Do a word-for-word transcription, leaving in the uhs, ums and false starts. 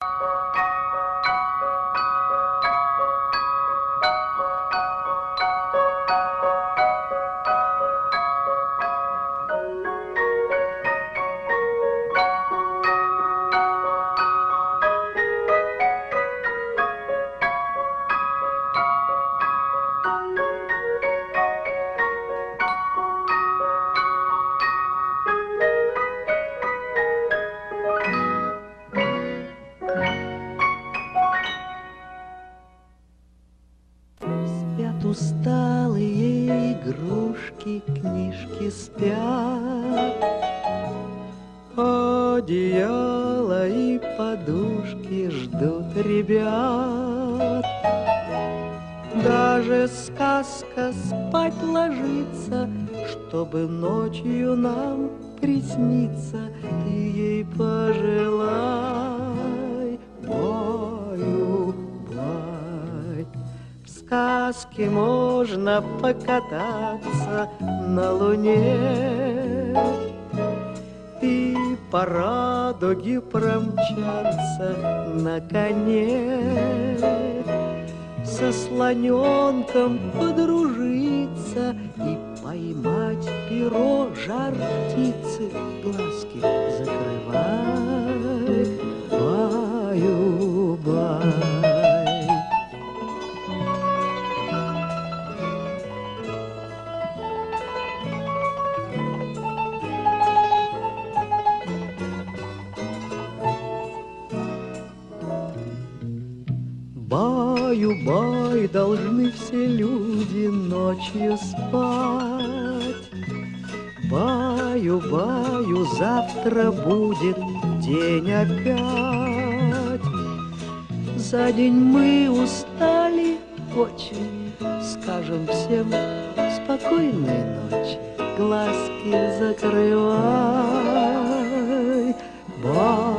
Усталые игрушки, книжки спят, одеяло и подушки ждут ребят. Даже сказка спать ложится, чтобы ночью нам присниться. Ты ей пожелай, баю-бай. В сказке можно покататься на луне и по радуге промчаться на коне, со слоненком подружиться и поймать перо жар птицы. Глазки закрывай, баю-бай. Баю-бай, должны все люди ночью спать. Баю-баю, завтра будет день опять. За день мы устали очень, скажем всем спокойной ночи. Глазки закрывай, бай.